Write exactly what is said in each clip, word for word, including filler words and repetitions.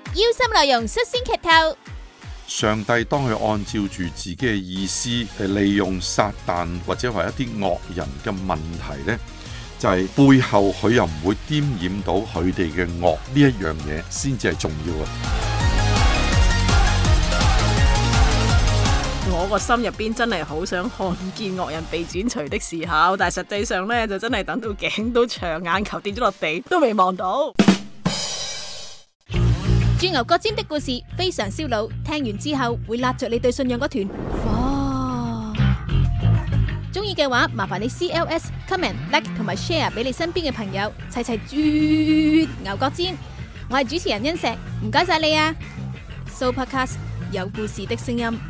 腰心內容率先劇透。 上帝當佢按照住自己嘅意思，係利用撒旦或者話一啲惡人嘅問題呢，就係、是、背後佢又唔會沾染到佢哋嘅惡，呢一樣嘢先至係重要啊！ 我個心入邊真係好想看見惡人被剪除的時候，但係實際上呢，就真係等到頸都長，眼球跌咗落地都未望到。 鑽牛角尖的故事非常燒腦，聽完之後會揦着你對信仰嗰團火。中意嘅話，麻煩你 C L S comment like 同埋 share 俾你身邊嘅朋友，齊齊鑽牛角尖。我係主持人欣石，唔該晒你啊！Sooopodcast 有故事的聲音。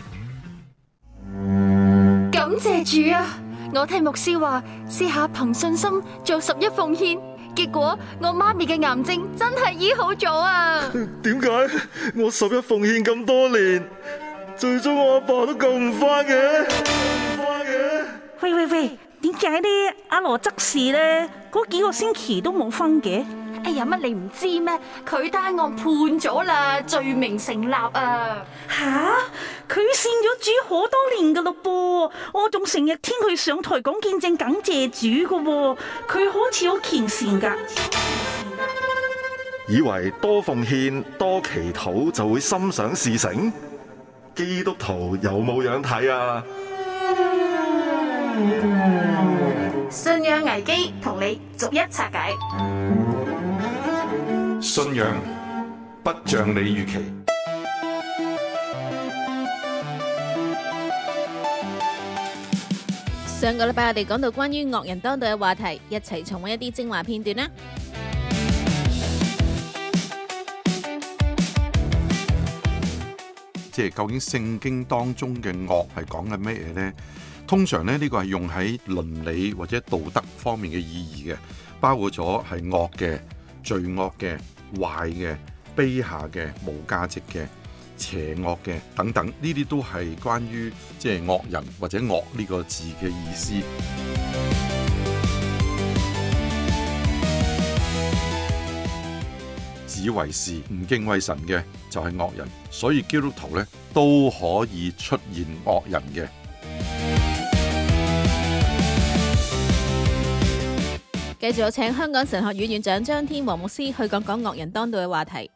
感謝主啊！我聽牧師話，試下憑信心做十一奉獻。結果我媽咪嘅癌症真係醫好咗啊！ 點解我十一奉獻咁多年，最終我阿爸都救唔翻嘅？救唔翻嘅？ 喂喂喂，點解呢？阿羅執事呢？嗰幾個星期都冇分嘅？ 哎呀，乜你唔知咩？佢單案判咗啦，罪名成立啊！ 吓，佢信咗主好多年噶咯噃，我仲成日聽佢上台講見證感謝主噶喎，佢好似好虔善噶。 以為多奉獻多祈禱就會心想事成？基督徒有冇樣睇啊？ 信仰危機同你逐一拆解。 信仰不像你預期。 上個禮拜我哋講到關於惡人當道嘅話題，一齊重溫一啲精華片段啦。 即係究竟聖經當中嘅惡係講緊咩嘢呢？通常咧呢個係用喺倫理或者道德方面嘅意義嘅，包括咗係惡嘅、罪惡嘅、壞嘅、卑下嘅、無價值嘅、邪惡嘅等等，呢啲都係關於即係惡人或者惡呢個字嘅意思。自以為是、唔敬畏神嘅就係惡人，所以基督徒咧都可以出現惡人嘅。 繼續有請香港神學院院長張天和牧師去講講惡人當道嘅話題。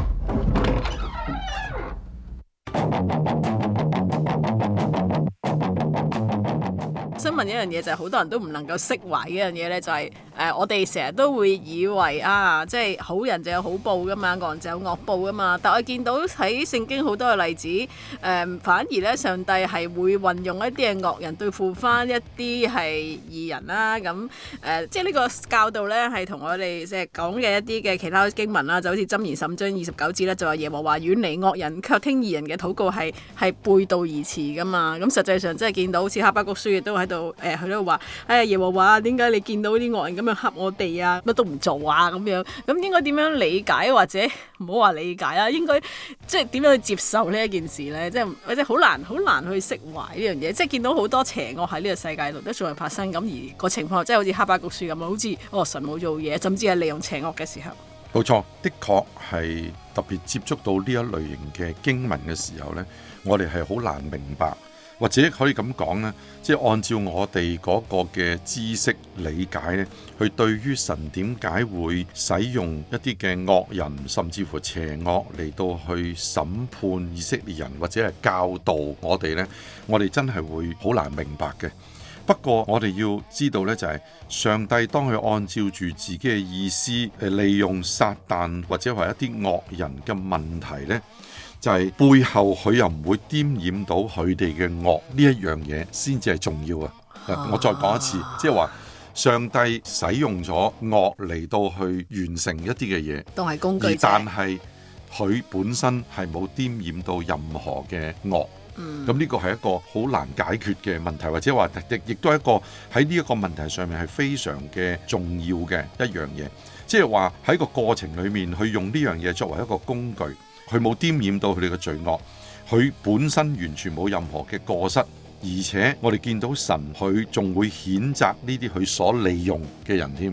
想問一樣嘢就係好多人都唔能夠釋懷嘅一樣嘢咧，就係、是、誒、呃、我哋成日都會以為啊，即係好人就有好報噶嘛，惡人就有惡報噶嘛。但我見到喺聖經好多嘅例子，誒、呃、反而咧上帝係會運用一啲嘅惡人對付翻一啲係義人啦。咁誒、呃、即係呢個教導咧係同我哋即係講嘅一啲嘅其他經文啦，就好似箴言十五章二十九節咧，就話耶和華遠離惡人，卻聽義人嘅禱告係係背道而馳噶嘛。咁實際上真係見到好似哈巴谷書亦都喺度誒，佢都話誒耶和華，點解你見到啲惡人咁樣恰我哋啊？乜都唔做啊咁樣，咁應該點樣理解，或者唔好話理解啦，應該即係點樣去接受呢一件事咧？即係或者好難好難去釋懷呢樣嘢。即係見到好多邪惡喺呢個世界度都仲係發生，咁而個情況即係好似哈巴谷書咁，好似哦神冇做嘢，甚至係利用邪惡嘅時候。 冇錯，的確係特別接觸到呢一類型嘅經文嘅時候呢，我哋係好難明白。或者可以咁講呢，即係按照我哋嗰個嘅知識理解呢，佢對於神點解會使用一啲嘅惡人，甚至乎邪惡嚟到去審判以色列人，或者係教導我哋呢，我哋真係會好難明白嘅。不過我哋要知道呢，就係上帝當佢按照住自己嘅意思，誒利用撒旦或者係一啲惡人嘅問題呢，就係背後佢又唔會沾染到佢哋嘅惡，呢一樣嘢先至係重要啊！我再講一次，即係話上帝使用咗惡嚟到去完成一啲嘅嘢， 當係工具， 而但係佢本身係冇沾染到任何嘅惡。咁呢個係一個好難解決嘅問題，或者話亦亦都係一個喺呢一個問題上面係非常嘅重要嘅一樣嘢。即係話喺個過程裏面，去用呢樣嘢作為一個工具。佢冇沾染到佢哋嘅罪惡，佢本身完全冇任何嘅過失，而且我哋見到神佢仲會譴責呢啲佢所利用嘅人添。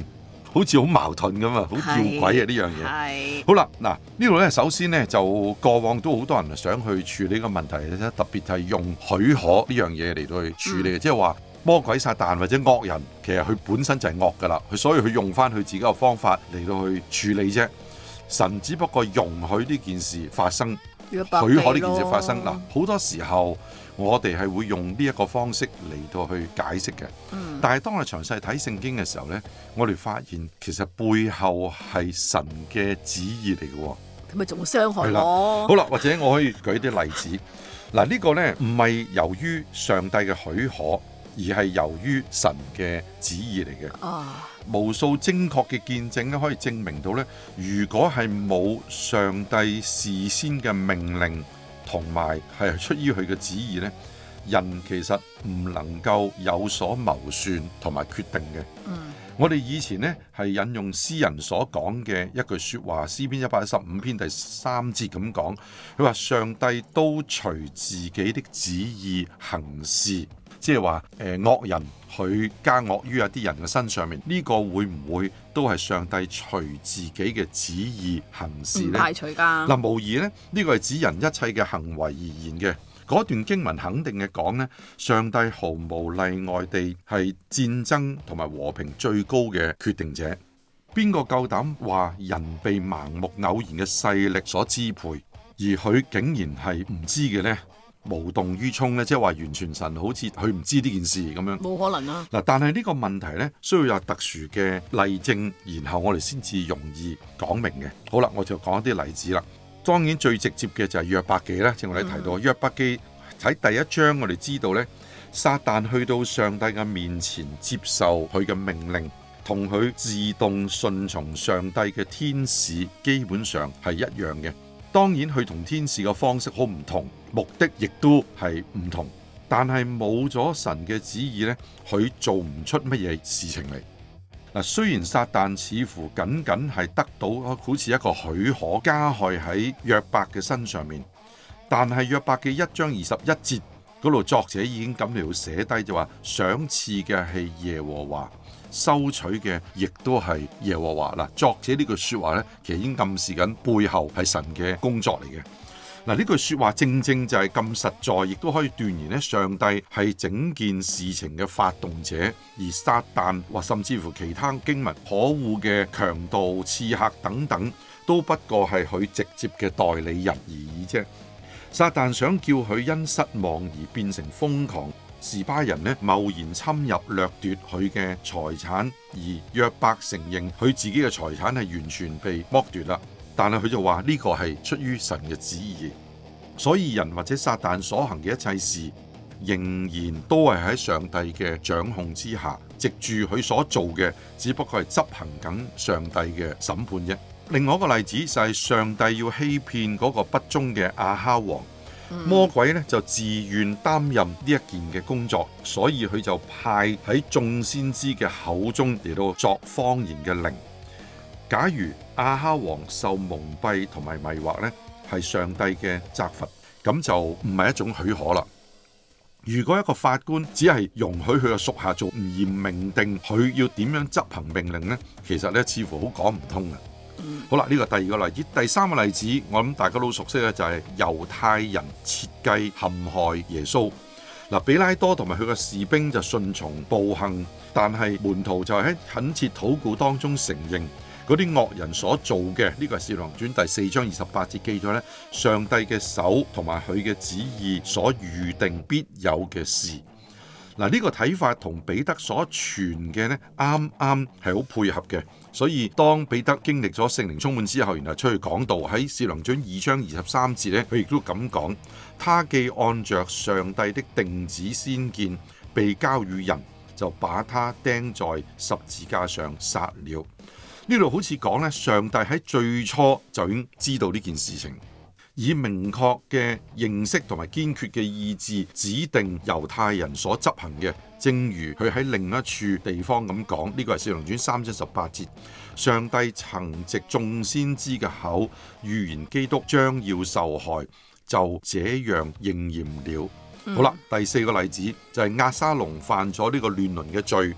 好似好矛盾咁啊，好吊詭啊呢樣嘢。 係好啦，嗱呢度咧，首先呢，就過往都好多人想去處理呢個問題嘅啫，特別係用許可呢樣嘢嚟到去處理嘅，即係話魔鬼撒旦或者惡人，其實佢本身就係惡噶啦，佢所以佢用翻佢自己嘅方法嚟到去處理啫。神只不過容許呢件事發生，許可呢件事發生。嗱，好多時候我哋係會用呢一個方式嚟到去解釋嘅。嗯、但係當我哋詳細睇聖經嘅時候呢，我哋發現其實背後係神嘅旨意嚟嘅。 咁咪仲傷害我？ 我？ 好啦，或者我可以舉啲例子。嗱，呢個呢唔係由於上帝嘅許可，而係由於神嘅旨意嚟嘅。 啊， 無數精確嘅見證咧，可以證明到呢，如果係冇上帝事先嘅命令，同埋係出於佢嘅旨意呢，人其實唔能夠有所謀算同埋決定嘅。嗯，我哋以前呢係引用詩人所講嘅一句說話，詩篇一百一十五篇第三節咁講，佢話上帝都隨自己的旨意行事，即係話誒惡人佢加惡於一啲人嘅身上面，呢、這個會唔會都係上帝隨自己嘅旨意行事呢？ 唔排除㗎。 嗱，無疑呢，呢、這個係指人一切嘅行為而言嘅。嗰段經文肯定嘅講呢，上帝毫無例外地係戰爭同埋和平最高嘅決定者。邊個夠膽話人被盲目偶然嘅勢力所支配，而佢竟然係唔知嘅呢？無動於衷咧，即係話完全神好似佢唔知呢件事咁樣， 冇可能啊！ 嗱，但係呢個問題呢，需要有特殊嘅例證，然後我哋先至容易講明嘅。好啦，我就講一啲例子啦。當然最直接嘅就係約伯記啦，正如我哋提到、嗯、約伯記喺第一章，我哋知道呢，撒旦去到上帝嘅面前接受佢嘅命令，同佢自動順從上帝嘅天使基本上係一樣嘅。當然佢同天使嘅方式好唔同，目的亦都係唔同，但係冇咗神嘅旨意呢，佢做唔出乜嘢事情嚟。嗱，雖然撒旦似乎僅僅係得到好似一個許可加害喺約伯嘅身上面，但係約伯記一章二十一節嗰度，作者已經咁嚟寫低就話，賞賜嘅係耶和華，收取嘅亦都係耶和華。嗱，作者呢句說話呢，其實已經暗示緊背後係神嘅工作嚟嘅。嗱，呢句說話正正就係咁實在，亦都可以斷言咧，上帝係整件事情嘅發動者，而撒旦或甚至乎其他經文可惡嘅強盜、刺客等等，都不過係佢直接嘅代理人而已啫。撒旦想叫佢因失望而變成瘋狂，示巴人呢貿然侵入掠奪佢嘅財產，而約伯承認佢自己嘅財產係完全被剝奪啦。但係佢就話呢個係出於神嘅旨意，所以人或者撒旦所行嘅一切事，仍然都係喺上帝嘅掌控之下，藉住佢所做嘅，只不過係執行緊上帝嘅審判啫。另外一個例子就係上帝要欺騙嗰個不忠嘅亞哈王，魔鬼呢就自願擔任呢一件嘅工作，所以佢就派喺眾先知嘅口中嚟到作謊言嘅靈。假如亞哈王受蒙蔽同埋迷惑呢，係上帝嘅責罰，咁就唔係一種許可啦。如果一個法官只係容許佢嘅屬下做，而唔明定佢要點樣執行命令呢，其實呢似乎好講唔通嘅。嗯、好啦，呢個第二個例子，第三個例子，我諗大家都熟悉咧，就係猶太人設計陷害耶穌。嗱，比拉多同埋佢嘅士兵就順從暴行，但係門徒就喺懇切禱告當中承認嗰啲惡人所做嘅，呢、這個係《使徒行傳》第四章二十八節記咗咧，上帝嘅手同埋佢嘅旨意所預定必有嘅事。嗱，呢個睇法同彼得所傳嘅呢，啱啱係好配合嘅。所以當彼得經歷咗聖靈充滿之後，然後出去講道，喺《使徒行傳》二章二十三節呢，佢亦都咁講：他既按着上帝的定旨先見，被交與人，就把他釘在十字架上殺了。呢度好似講咧，上帝喺最初就已經知道呢件事情，以明確嘅認識同埋堅決嘅意志指定猶太人所執行嘅。正如佢喺另一處地方咁講，呢、這個係《使徒行傳》三章十八節，上帝曾藉眾先知嘅口預言基督將要受害，就這樣應驗了。嗯、好啦，第四個例子就係、是、押沙龍犯咗呢個亂倫嘅罪，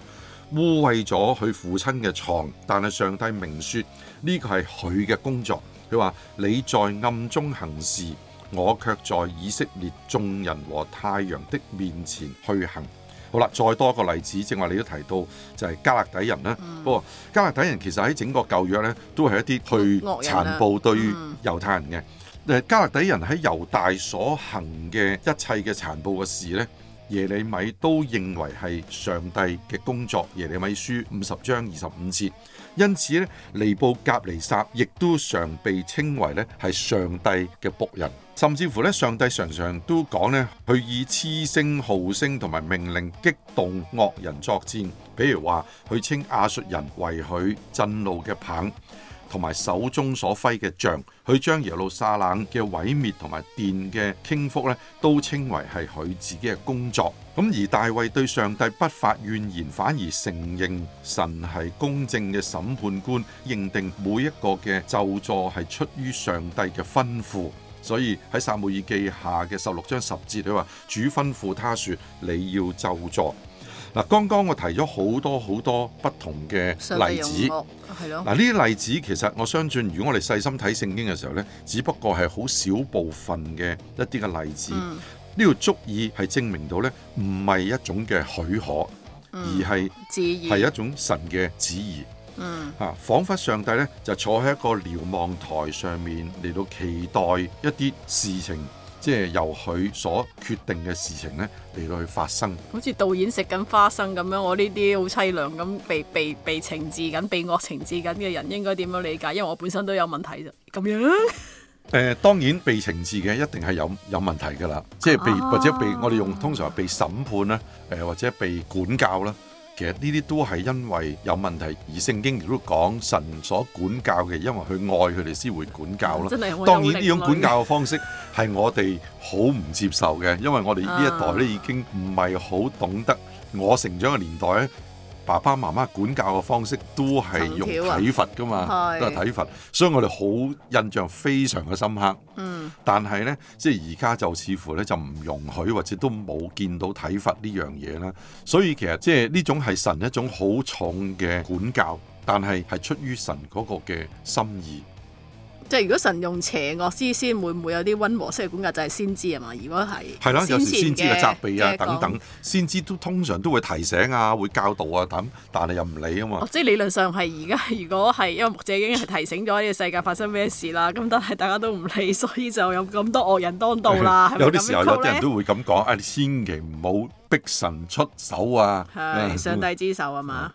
污穢咗佢父親嘅床，但係上帝明說呢個係佢嘅工作。佢話你在暗中行事，我卻在以色列眾人和太陽的面前去行。好啦，再多一個例子，正話你都提到就係迦勒底人啦。嗯、不過迦勒底人其實喺整個舊約呢，都係一啲去殘暴對猶太人嘅。誒，迦勒底人喺猶大所行嘅一切嘅殘暴嘅事呢，耶利米都認為係上帝嘅工作。耶利米書五十章二十五節，因此呢，尼布甲尼撒亦都常被稱為呢係上帝嘅僕人。甚至乎咧，上帝常常都講咧，佢以痴聲、號聲同埋命令激動惡人作戰。比如話，佢稱亞述人為佢震怒嘅棒，同埋手中所揮嘅杖。佢將耶路撒冷嘅毀滅同埋殿嘅傾覆咧，都稱為係佢自己嘅工作。咁而大衛對上帝不發怨言，反而承認神係公正嘅審判官，認定每一個嘅咒詛係出於上帝嘅吩咐。所以喺撒母耳記下嘅十六章十節，佢話主吩咐他說你要咒詛。嗱，剛剛我提咗好多好多不同嘅例子，係咯。嗱，呢啲例子其實我相信，如果我哋細心睇聖經嘅時候呢，只不過係好少部分嘅一啲嘅例子。呢度、嗯、足以係證明到呢，唔係一種嘅許可，嗯、而係係一種神嘅旨意。嗯，啊，彷彿上帝咧就坐喺一個瞭望台上面嚟到期待一啲事情，即係由佢所決定嘅事情咧嚟到去發生。好似導演食緊花生咁樣，我呢啲好凄涼咁被被被懲治緊、被惡懲治緊嘅人應該點樣理解？因為我本身都有問題啫，咁樣。誒、呃，當然被懲治嘅一定係有有問題㗎啦，即係被、啊、或者被我哋用通常係被審判啦，誒、呃、或者被管教啦。其實呢啲都係因為有問題，而聖經亦都講神所管教嘅，因為佢愛佢哋先會管教咯。當然呢種管教嘅方式係我哋好唔接受嘅，因為我哋呢一代咧已經唔係好懂得。我成長嘅年代咧，爸爸媽媽管教嘅方式都係用體罰噶嘛，都係體罰，所以我哋好印象非常嘅深刻。嗯，但係呢，即係而家就似乎咧就唔容許，或者都冇見到體罰呢樣嘢啦。所以其實即係呢種係神一種好重嘅管教，但係係出於神嗰個嘅心意。即係如果神用邪惡之先，會唔會有啲溫和式嘅管教？就係先知啊嘛。如果係係啦，有時先知嘅責備啊等等，先知都通常都會提醒啊，會教導啊等，但係又唔理啊嘛。哦、即係理論上係而家，如果係因為牧者已經係提醒咗呢個世界發生咩事啦，咁但係大家都唔理，所以就有咁多惡人當道啦。有啲時候有啲人都會咁講，啊，你千祈唔好逼神出手啊！係上帝之手啊嘛。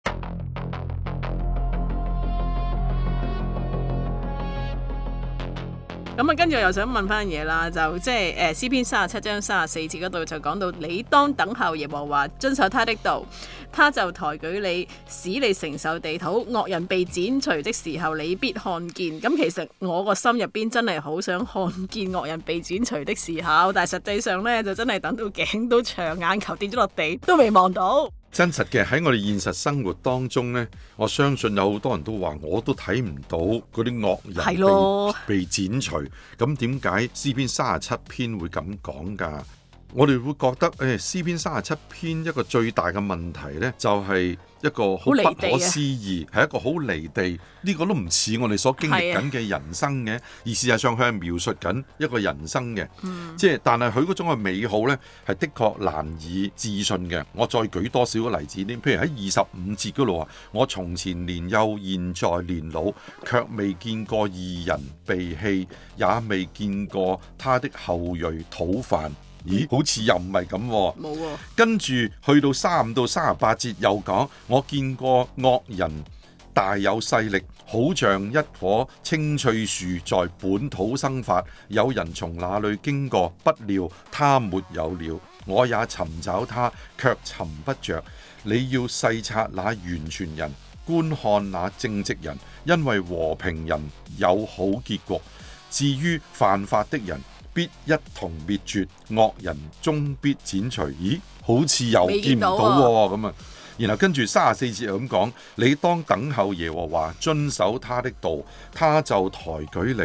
咁啊，跟住我又想問翻嘢啦，就即係誒詩篇三十七章三十四節嗰度就講到，你當等候耶和華，遵守他的道，他就抬舉你，使你承受地土。惡人被剪除的時候，你必看見。咁其實我個心入邊真係好想看見惡人被剪除的時候，但係實際上呢，就真係等到頸都長，眼球跌咗落地都未望到。真實嘅喺我哋現實生活當中呢，我相信有好多人都話，我都睇唔到嗰啲惡人被，的被剪除。咁點解詩篇三十七篇會咁講㗎？我哋會覺得誒詩篇三十七篇一個最大嘅問題呢，就係一個好不可思議，係一個好離地，呢、呢個都唔似我哋所經歷緊嘅人生嘅，的而事實上佢係描述緊一個人生嘅，嗯、即係但係佢嗰種嘅美好呢，係的確難以置信嘅。我再舉多少個例子呢？譬如喺二十五節嗰度話，我從前年幼，現在年老，卻未見過義人被棄，也未見過他的後裔討飯。咦，好似又唔係咁喎。冇喎。跟住去到三十五到三十八節又講，我見過惡人大有勢力，好像一棵青翠樹在本土生發，有人從那裏經過，不料他沒有了。我也尋找他，卻尋不着。你要細察那完全人，觀看那正直人，因為和平人有好結局。至於犯法的人，必一同滅絕，惡人終必剪除。咦，好似又見唔到喎咁啊！然後跟住三十四節又咁講，你當等候耶和華，遵守他的道，他就抬舉你，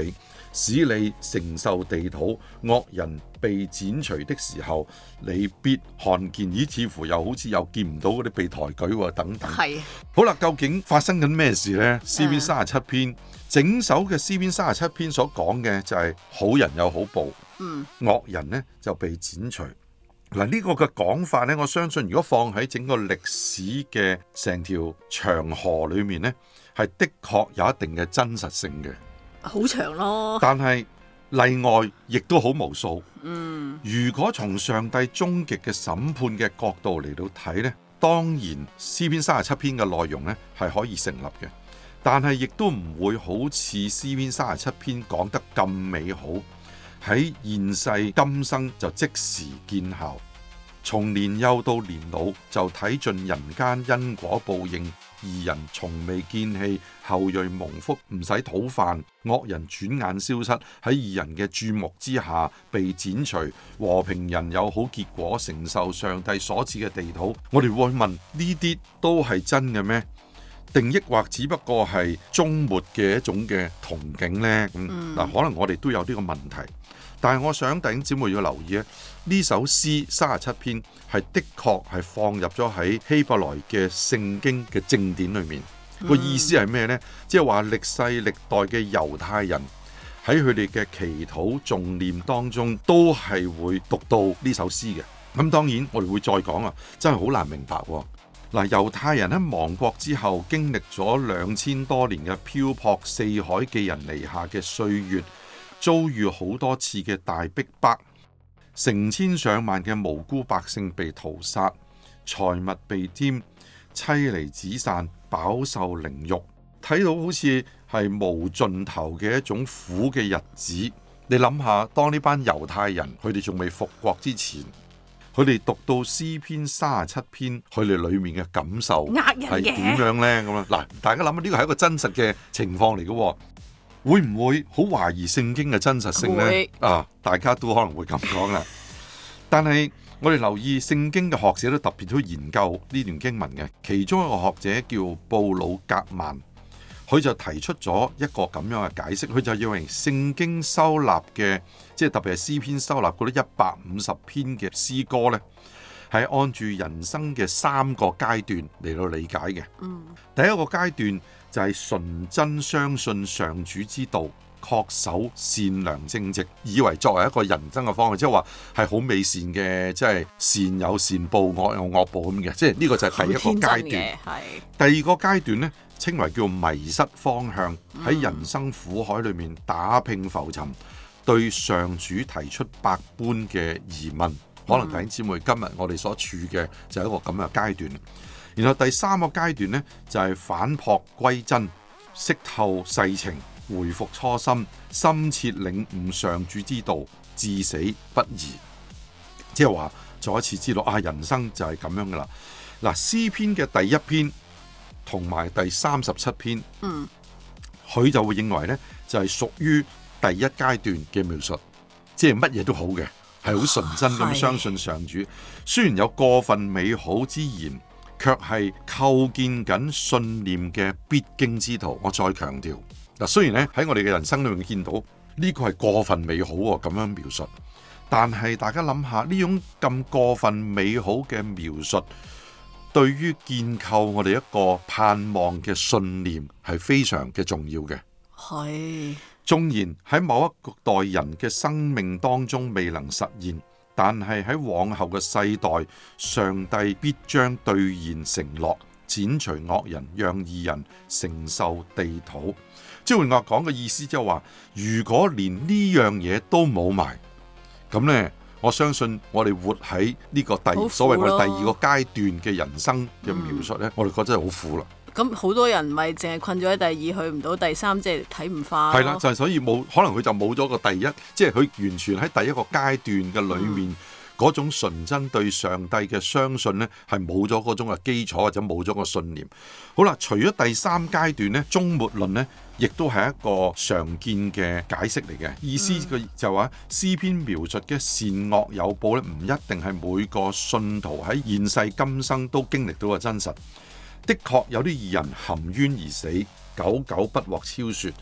使你承受地土，惡人被剪除的時候，你必看見。咦，似乎又好似又見唔到嗰啲被抬舉喎，等等。 係。 好啦，究竟發生緊咩事呢？詩篇三十七篇，整首嘅詩篇三十七篇所講嘅就係好人有好報， 嗯， 惡人呢就被剪除。嗱，呢個嘅講法呢，我相信如果放喺整個歷史嘅成條長河裏面呢，係的確有一定嘅真實性嘅。 好長咯。 但係例外亦都好無數。 嗯， 如果從上帝終極嘅審判嘅角度嚟到睇呢，當然詩篇三十七篇嘅內容呢係可以成立嘅，但係亦都唔會好似詩篇三十七篇講得咁美好。喺現世今生就即時見效，從年幼到年老就睇盡人間因果報應。義人從未見棄，後裔蒙福，唔使討飯；惡人轉眼消失，喺義人嘅注目之下被剪除。和平人有好結果，承受上帝所賜嘅地土。我哋會問，呢啲都係真嘅咩？定抑或只不過係終末嘅一種嘅憧憬呢？咁嗱，可能我哋都有呢個問題。但係我想弟兄姊妹要留意咧，呢首詩三十七篇係的確係放入咗喺希伯來嘅聖經嘅正典裏面。個、嗯、意思係咩呢？即係話歷世歷代嘅猶太人喺佢哋嘅祈禱誦念當中，都係會讀到呢首詩嘅。咁當然我哋會再講啊，真係好難明白喎。嗱，猶太人喺亡國之後，經歷咗兩千多年嘅漂泊，四海寄人籬下嘅歲月。遭遇好多次嘅大逼迫，成千上萬嘅無辜百姓被屠殺，財物被玷，妻離子散，飽受凌辱，睇到好似係無盡頭嘅一種苦嘅日子。你諗下，當呢班猶太人佢哋仲未復國之前，佢哋讀到詩篇三十七篇，佢哋裏面嘅感受係點樣呢？咁啊，嗱，大家諗下，呢個係一個真實嘅情況嚟嘅。會唔會好懷疑聖經嘅真實性呢？啊，大家都可能會咁講啦。但係我哋留意聖經嘅學者都特別都研究呢段經文嘅，其中一個學者叫布魯格曼，佢就提出咗一個咁樣嘅解釋。佢就認為聖經收納嘅，即係特別係詩篇收納嗰啲一百五十篇嘅詩歌呢，係按住人生嘅三個階段嚟到理解嘅。嗯，第一個階段就係純真相信上主之道，恪守善良正直，以為作為一個人生嘅方向，即係話係好美善嘅，即係善有善報，惡有惡報咁嘅，即係呢個就係第一個階段。第二個階段呢，稱為叫迷失方向，喺人生苦海裏面打拼浮沉，對上主提出百般嘅疑問。可能弟兄姊妹今日我哋所處嘅就係一個咁嘅階段。然後第三個階段呢，就係反璞歸真，識透世情，回復初心，深切領悟上主之道，至死不移。即係話再一次知道啊，人生就係咁樣噶啦。嗱，詩篇嘅第一篇同埋第三十七篇，嗯，佢就會認為呢，就係屬於第一階段嘅描述，即係乜嘢都好嘅，係好純真咁相信上主。雖然有過分美好之言，卻係構建緊信念嘅必經之途。我再強調嗱，雖然咧喺我哋嘅人生裏面見到呢個係過分美好喎，咁樣描述，但係大家諗下呢種咁過分美好嘅描述，對於建構我哋一個盼望嘅信念係非常嘅重要嘅。係，縱然喺某一個代人嘅生命當中未能實現，但係喺往後嘅世代，上帝必將兌現承諾，剪除惡人，讓義人承受地土。即係換話講嘅意思，即係話，如果連呢樣嘢都冇埋，咁呢，我相信我哋活喺呢個第所謂我哋第二個階段嘅人生嘅描述呢，嗯、我哋覺得真係好苦啦。 咁好多人咪淨係困咗喺第二，去唔到第三，即係睇唔化。 係啦，就係、是、所以冇可能佢就冇咗個第一，即係佢完全喺第一個階段嘅裏面嗰、嗯、種純真對上帝嘅相信呢，係冇咗嗰種嘅基礎，或者冇咗個信念。好啦，除咗第三階段呢，終末論呢，亦都係一個常見嘅解釋嚟嘅。意思佢就話詩篇描述嘅善惡有報呢，唔一定係每個信徒喺現世今生都經歷到嘅真實。的確有啲義人含冤而死，久久不獲超說，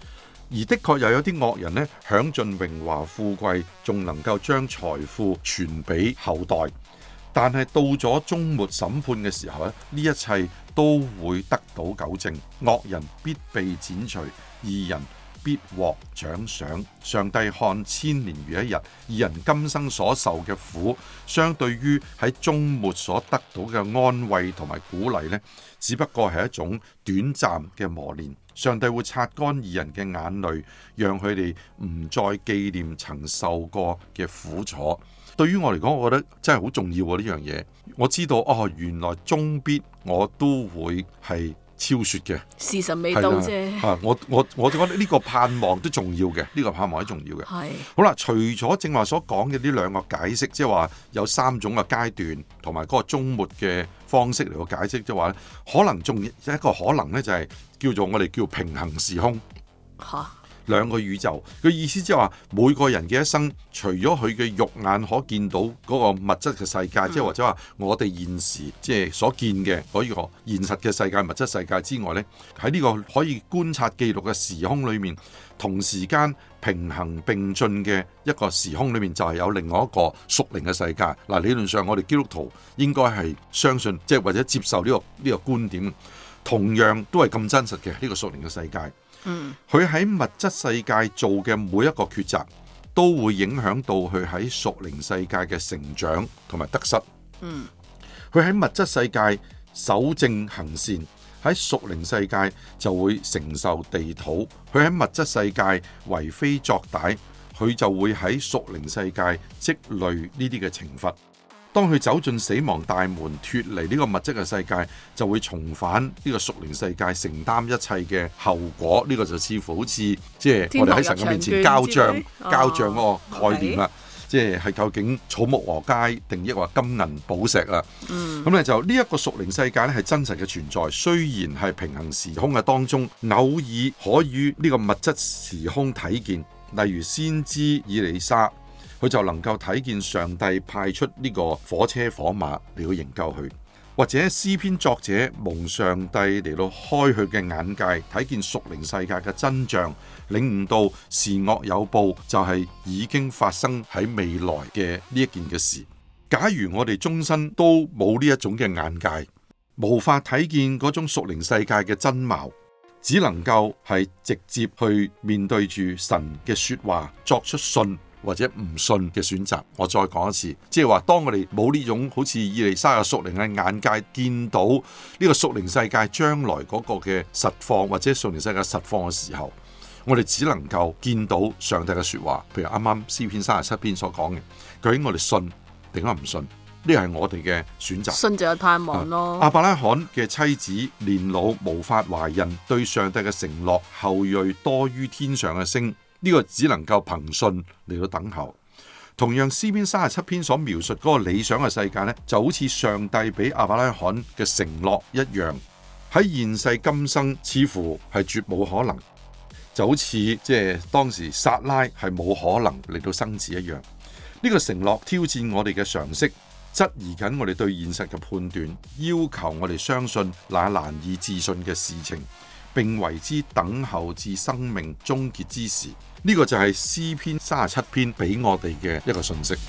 而的確又有啲惡人呢，享盡榮華富貴，仲能夠將財富傳俾後代。但係到咗終末審判嘅時候咧，呢一切都會得到糾正，惡人必被剪除，義人必獲獎賞。上帝看千年如一日，義人今生所受嘅苦，相對於喺終末所得到嘅安慰同埋鼓勵呢，只不過係一種短暫嘅磨練。上帝會擦乾義人嘅眼淚，讓佢哋唔再紀念曾受過嘅苦楚。對於我嚟講，我覺得真係好重要喎呢樣嘢。我知道哦，原來終必我都會係超雪嘅， 時辰未到啫。 啊，我我我覺得呢個盼望都重要嘅，呢、呢個盼望都重要嘅。 係好啦，除咗正話所講嘅呢兩個解釋，即係話有三種嘅階段，同埋嗰個終末嘅方式嚟個解釋，即係話可能仲有一個可能呢，就係叫做我哋叫平行時空。 嚇！ 兩個宇宙嘅意思即係話，每個人嘅一生，除咗佢嘅肉眼可見到嗰個物質嘅世界，即係、嗯、或者話我哋現時即係所見嘅嗰個現實嘅世界、物質世界之外呢，喺呢個可以觀察記錄嘅時空裏面，同時間平衡並進嘅一個時空裏面，就係有另外一個屬靈嘅世界。嗱，理論上我哋基督徒應該係相信，即係或者接受呢個呢個觀點，同樣都係咁真實嘅呢個屬靈嘅世界。佢喺物質世界做嘅每一個抉擇，都會影響到佢喺屬靈世界嘅成長同埋得失。佢喺物質世界守正行善，喺屬靈世界就會承受地土。佢喺物質世界為非作歹，佢就會喺屬靈世界積累呢啲嘅懲罰。當佢走進死亡大門，脫離呢個物質嘅世界，就會重返呢個屬靈世界，承擔一切嘅後果。呢、這個就似乎好似即係我哋喺神嘅面前交賬、交賬嗰個概念啦。即係係究竟草木禾秸定抑或金銀寶石啦？咁咧、嗯、就呢一個屬靈世界咧係真實嘅存在，雖然係平行時空嘅當中，偶爾可以呢個物質時空睇見，例如先知以利沙。佢就能夠睇見上帝派出呢個火車火馬嚟到營救佢，或者詩篇作者蒙上帝嚟到開佢嘅眼界，睇見屬靈世界嘅真相，領悟到善惡有報就係已經發生喺未來嘅呢一件嘅事。假如我哋終身都冇呢一種嘅眼界，無法睇見嗰種屬靈世界嘅真貌，只能夠係直接去面對住神嘅說話，作出信或者唔信嘅選擇。我再講一次，即係話當我哋冇呢種好似以利沙嘅屬靈嘅眼界，見到呢個屬靈世界將來嗰個嘅實況，或者屬靈世界實況嘅時候，我哋只能夠見到上帝嘅說話。譬如啱啱詩篇三十七篇所講嘅，究竟我哋信定係唔信？呢個係我哋嘅選擇。 信就有盼望咯。 亞伯拉罕嘅妻子年老無法懷孕，對上帝嘅承諾後裔多於天上嘅星。呢個只能夠憑信嚟到等候。同樣詩篇三十七篇所描述嗰個理想嘅世界呢，就好似上帝俾亞伯拉罕嘅承諾一樣，喺現世今生似乎係絕冇可能，就好似即係當時撒拉係冇可能嚟到生子一樣。呢個承諾挑戰我哋嘅常識，質疑緊我哋對現實嘅判斷，要求我哋相信那難以置信嘅事情，並為之等候至生命終結之時。呢個就係詩篇三十七篇俾我哋嘅一個訊息。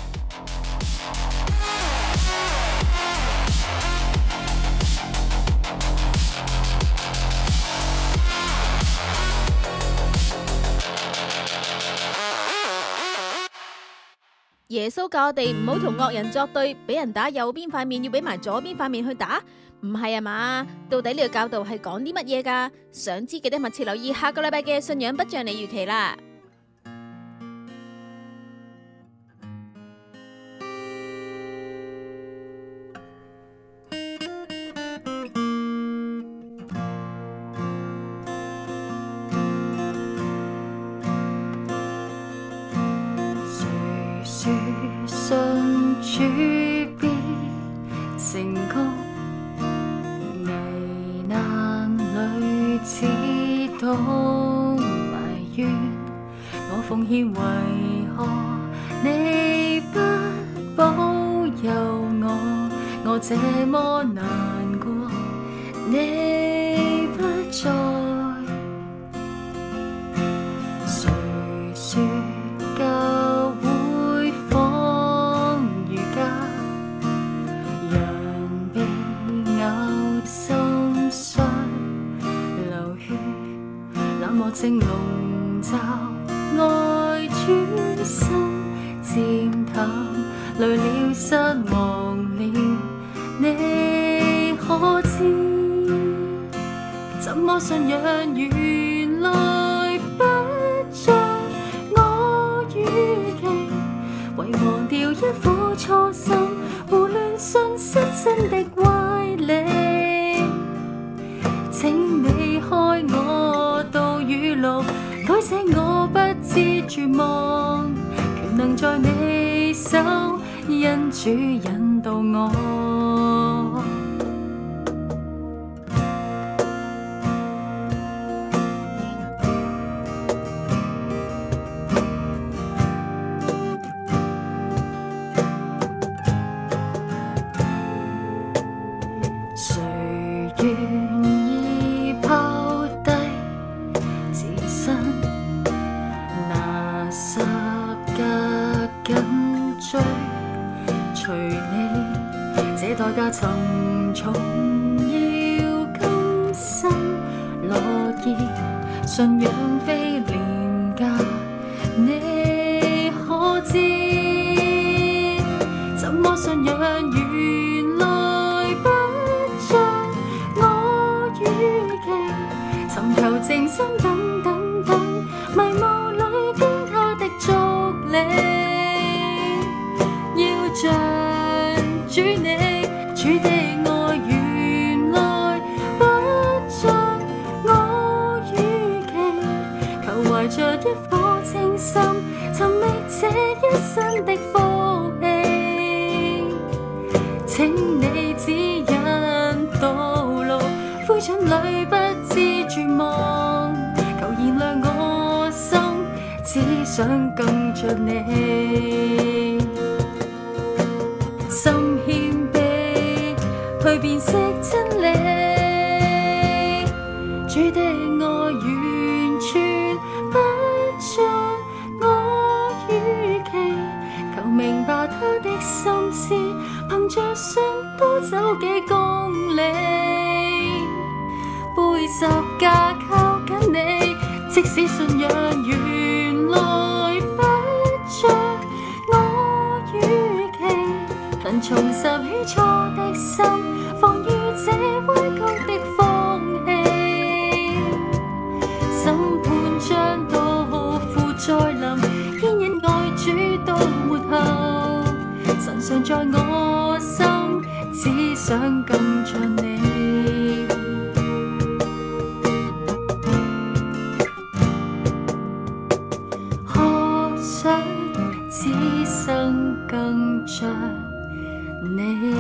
耶穌教我哋唔好同惡人作對，俾人打右邊塊面要俾埋左邊塊面去打，唔係啊嘛？到底呢個教導係講啲乜嘢噶？想知記得密切留意下個禮拜嘅信仰不像你預期啦。 信主必成功，危難裏只懂埋怨。我奉獻為何你不保佑我？我這麼難過，你不再心漸淡，累了失望了，你可知？怎麼信仰原來不像我預期，遺忘掉一顆初心，胡亂信失真的歪理。請你開我道語錄，改寫我不知絕望，權能在你手，因主引導我。代價沉重，要甘心樂意，信仰非廉價，你可知？怎麼信仰原來不像我預期，尋求靜心等等等，迷霧裏跟他的足理，要像主你。主的愛原來不像我預期，求懷着一顆清心，尋覓這一生的福氣。請你指引道路，灰燼裏不知絕望，求燃亮我心，只想更着你。心謙去辨識真理，主的愛完全不像我預期，求明白他的心思，憑着信多走幾公里，背十架靠緊你，即使信仰原來不像我預期，能重拾起初的心，防禦這歪曲的風氣，審判將到父再臨，牽引愛主到末後，神常在我心，只想更像你。學想此生更像你。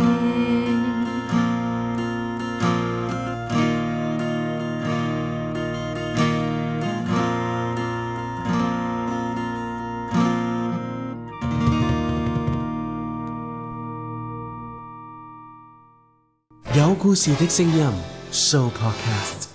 有故事的聲音 Show Podcast。